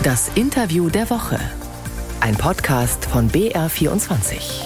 Das Interview der Woche. Ein Podcast von BR24.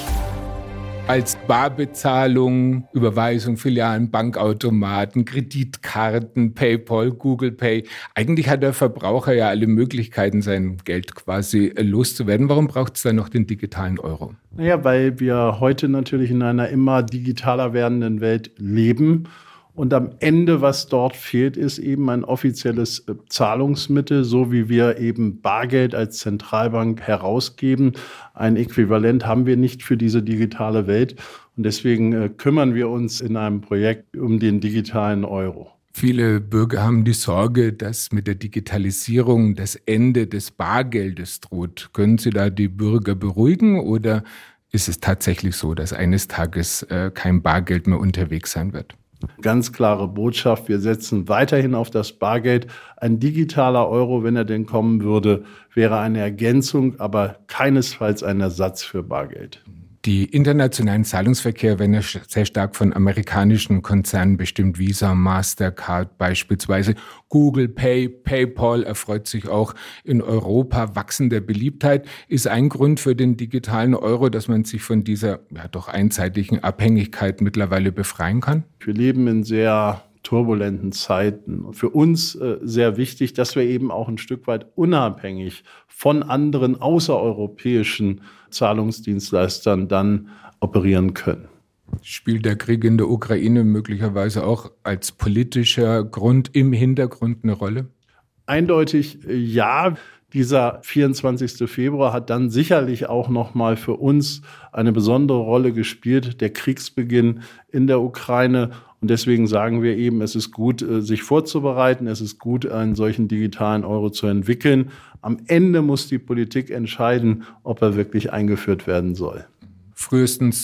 Als Barbezahlung, Überweisung, Filialen, Bankautomaten, Kreditkarten, PayPal, Google Pay. Eigentlich hat der Verbraucher ja alle Möglichkeiten, sein Geld quasi loszuwerden. Warum braucht es dann noch den digitalen Euro? Naja, weil wir heute natürlich in einer immer digitaler werdenden Welt leben. Und am Ende, was dort fehlt, ist eben ein offizielles Zahlungsmittel, so wie wir eben Bargeld als Zentralbank herausgeben. Ein Äquivalent haben wir nicht für diese digitale Welt. Und deswegen kümmern wir uns in einem Projekt um den digitalen Euro. Viele Bürger haben die Sorge, dass mit der Digitalisierung das Ende des Bargeldes droht. Können Sie da die Bürger beruhigen oder ist es tatsächlich so, dass eines Tages kein Bargeld mehr unterwegs sein wird? Ganz klare Botschaft, wir setzen weiterhin auf das Bargeld. Ein digitaler Euro, wenn er denn kommen würde, wäre eine Ergänzung, aber keinesfalls ein Ersatz für Bargeld. Die internationalen Zahlungsverkehr werden ja sehr stark von amerikanischen Konzernen bestimmt. Visa, Mastercard beispielsweise. Google Pay, PayPal erfreut sich auch in Europa wachsender Beliebtheit. Ist ein Grund für den digitalen Euro, dass man sich von dieser doch einseitigen Abhängigkeit mittlerweile befreien kann? Wir leben in sehr turbulenten Zeiten. Und für uns sehr wichtig, dass wir eben auch ein Stück weit unabhängig von anderen außereuropäischen Zahlungsdienstleistern dann operieren können. Spielt der Krieg in der Ukraine möglicherweise auch als politischer Grund im Hintergrund eine Rolle? Eindeutig ja. Dieser 24. Februar hat dann sicherlich auch nochmal für uns eine besondere Rolle gespielt, der Kriegsbeginn in der Ukraine. Und deswegen sagen wir eben, es ist gut, sich vorzubereiten. Es ist gut, einen solchen digitalen Euro zu entwickeln. Am Ende muss die Politik entscheiden, ob er wirklich eingeführt werden soll. Frühestens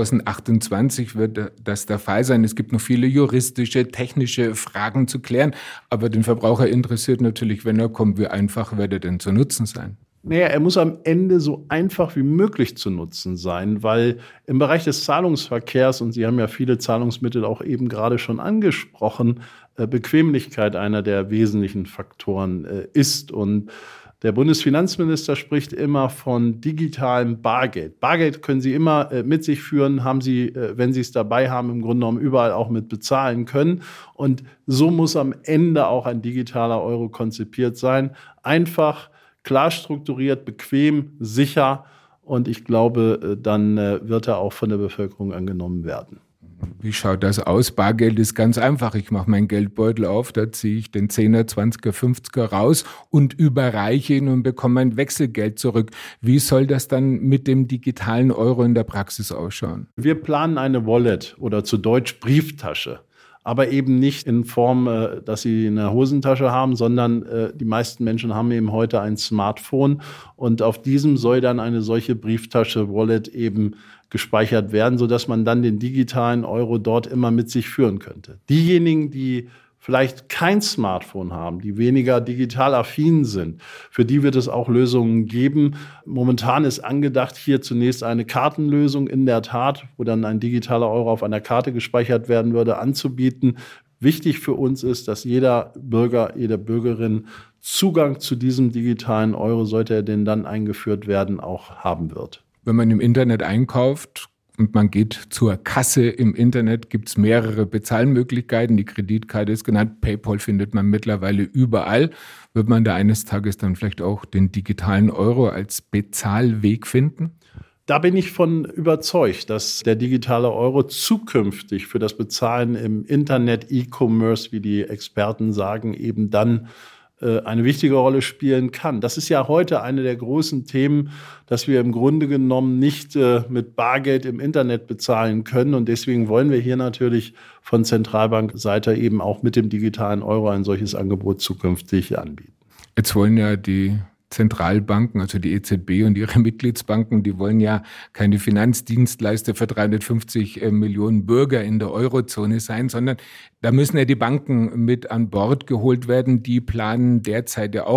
2028 wird das der Fall sein. Es gibt noch viele juristische, technische Fragen zu klären. Aber den Verbraucher interessiert natürlich, wenn er kommt, wie einfach wird er denn zu nutzen sein? Naja, er muss am Ende so einfach wie möglich zu nutzen sein, weil im Bereich des Zahlungsverkehrs, und Sie haben ja viele Zahlungsmittel auch eben gerade schon angesprochen, Bequemlichkeit einer der wesentlichen Faktoren ist. Und der Bundesfinanzminister spricht immer von digitalem Bargeld. Bargeld können Sie immer mit sich führen, haben Sie, wenn Sie es dabei haben, im Grunde genommen überall auch mit bezahlen können. Und so muss am Ende auch ein digitaler Euro konzipiert sein. Einfach, klar strukturiert, bequem, sicher. Und ich glaube, dann wird er auch von der Bevölkerung angenommen werden. Wie schaut das aus? Bargeld ist ganz einfach. Ich mache meinen Geldbeutel auf, da ziehe ich den 10er, 20er, 50er raus und überreiche ihn und bekomme mein Wechselgeld zurück. Wie soll das dann mit dem digitalen Euro in der Praxis ausschauen? Wir planen eine Wallet oder zu Deutsch Brieftasche. Aber eben nicht in Form, dass sie eine Hosentasche haben, sondern die meisten Menschen haben eben heute ein Smartphone. Und auf diesem soll dann eine solche Brieftasche, Wallet eben gespeichert werden, sodass man dann den digitalen Euro dort immer mit sich führen könnte. Diejenigen, die vielleicht kein Smartphone haben, die weniger digital affin sind, für die wird es auch Lösungen geben. Momentan ist angedacht, hier zunächst eine Kartenlösung in der Tat, wo dann ein digitaler Euro auf einer Karte gespeichert werden würde, anzubieten. Wichtig für uns ist, dass jeder Bürger, jede Bürgerin Zugang zu diesem digitalen Euro, sollte er denn dann eingeführt werden, auch haben wird. Wenn man im Internet einkauft und man geht zur Kasse im Internet, gibt es mehrere Bezahlmöglichkeiten. Die Kreditkarte ist genannt, PayPal findet man mittlerweile überall. Wird man da eines Tages dann vielleicht auch den digitalen Euro als Bezahlweg finden? Da bin ich von überzeugt, dass der digitale Euro zukünftig für das Bezahlen im Internet, E-Commerce, wie die Experten sagen, eben dann eine wichtige Rolle spielen kann. Das ist ja heute eine der großen Themen, dass wir im Grunde genommen nicht mit Bargeld im Internet bezahlen können. Und deswegen wollen wir hier natürlich von Zentralbankseite eben auch mit dem digitalen Euro ein solches Angebot zukünftig anbieten. Jetzt wollen ja die Zentralbanken, also die EZB und ihre Mitgliedsbanken, die wollen ja keine Finanzdienstleister für 350 Millionen Bürger in der Eurozone sein, sondern da müssen ja die Banken mit an Bord geholt werden. Die planen derzeit ja auch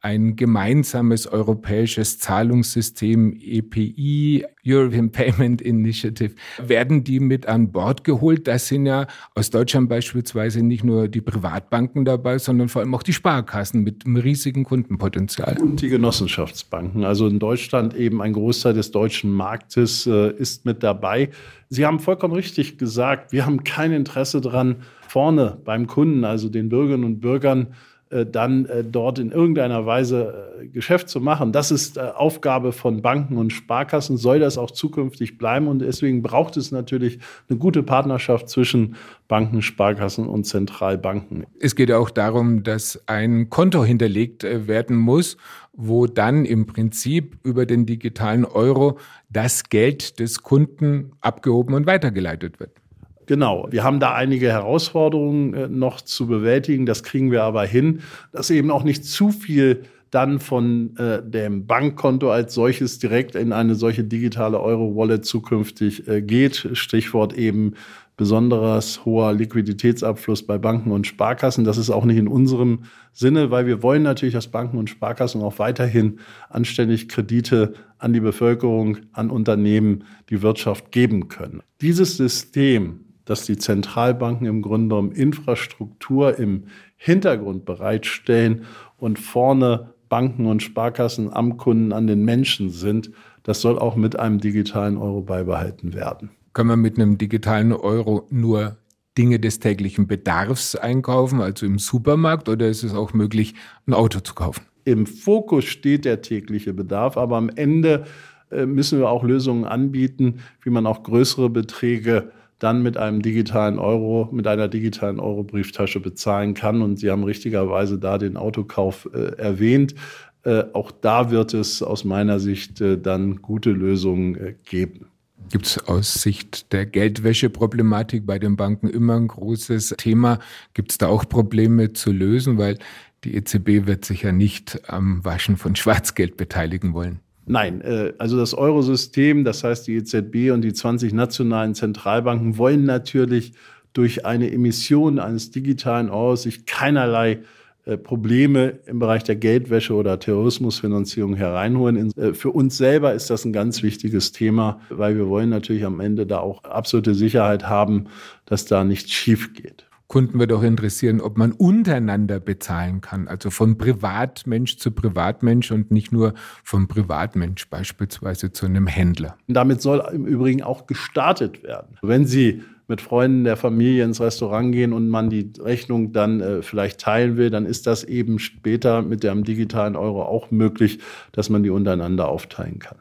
ein gemeinsames europäisches Zahlungssystem, EPI, European Payment Initiative, werden die mit an Bord geholt. Da sind ja aus Deutschland beispielsweise nicht nur die Privatbanken dabei, sondern vor allem auch die Sparkassen mit einem riesigen Kundenpotenzial. Und die Genossenschaftsbanken. Also in Deutschland eben ein Großteil des deutschen Marktes ist mit dabei. Sie haben vollkommen richtig gesagt, wir haben kein Interesse daran, vorne beim Kunden, also den Bürgerinnen und Bürgern, dann dort in irgendeiner Weise Geschäft zu machen. Das ist Aufgabe von Banken und Sparkassen, soll das auch zukünftig bleiben. Und deswegen braucht es natürlich eine gute Partnerschaft zwischen Banken, Sparkassen und Zentralbanken. Es geht auch darum, dass ein Konto hinterlegt werden muss, wo dann im Prinzip über den digitalen Euro das Geld des Kunden abgehoben und weitergeleitet wird. Genau, wir haben da einige Herausforderungen noch zu bewältigen, das kriegen wir aber hin, dass eben auch nicht zu viel dann von dem Bankkonto als solches direkt in eine solche digitale Euro-Wallet zukünftig geht. Stichwort eben besonders hoher Liquiditätsabfluss bei Banken und Sparkassen. Das ist auch nicht in unserem Sinne, weil wir wollen natürlich, dass Banken und Sparkassen auch weiterhin anständig Kredite an die Bevölkerung, an Unternehmen, die Wirtschaft geben können. Dieses System, dass die Zentralbanken im Grunde genommen Infrastruktur im Hintergrund bereitstellen und vorne Banken und Sparkassen am Kunden, an den Menschen sind, das soll auch mit einem digitalen Euro beibehalten werden. Kann man mit einem digitalen Euro nur Dinge des täglichen Bedarfs einkaufen, also im Supermarkt, oder ist es auch möglich, ein Auto zu kaufen? Im Fokus steht der tägliche Bedarf, aber am Ende müssen wir auch Lösungen anbieten, wie man auch größere Beträge dann mit einem digitalen Euro, mit einer digitalen Euro-Brieftasche bezahlen kann. Und Sie haben richtigerweise da den Autokauf erwähnt. Auch da wird es aus meiner Sicht dann gute Lösungen geben. Gibt es aus Sicht der Geldwäscheproblematik bei den Banken immer ein großes Thema? Gibt es da auch Probleme zu lösen? Weil die EZB wird sich ja nicht am Waschen von Schwarzgeld beteiligen wollen. Nein, also das Eurosystem, das heißt die EZB und die 20 nationalen Zentralbanken wollen natürlich durch eine Emission eines digitalen Euros sich keinerlei Probleme im Bereich der Geldwäsche oder Terrorismusfinanzierung hereinholen. Für uns selber ist das ein ganz wichtiges Thema, weil wir wollen natürlich am Ende da auch absolute Sicherheit haben, dass da nichts schief geht. Kunden wird auch interessieren, ob man untereinander bezahlen kann, also von Privatmensch zu Privatmensch und nicht nur vom Privatmensch beispielsweise zu einem Händler. Damit soll im Übrigen auch gestartet werden. Wenn Sie mit Freunden der Familie ins Restaurant gehen und man die Rechnung dann vielleicht teilen will, dann ist das eben später mit dem digitalen Euro auch möglich, dass man die untereinander aufteilen kann.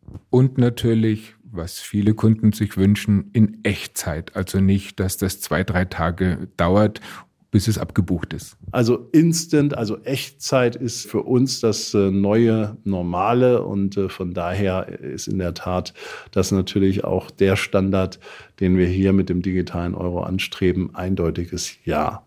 Und natürlich, was viele Kunden sich wünschen, in Echtzeit. Also nicht, dass das 2-3 Tage dauert, bis es abgebucht ist. Also Instant, also Echtzeit ist für uns das neue Normale und von daher ist in der Tat das natürlich auch der Standard, den wir hier mit dem digitalen Euro anstreben, eindeutiges Ja.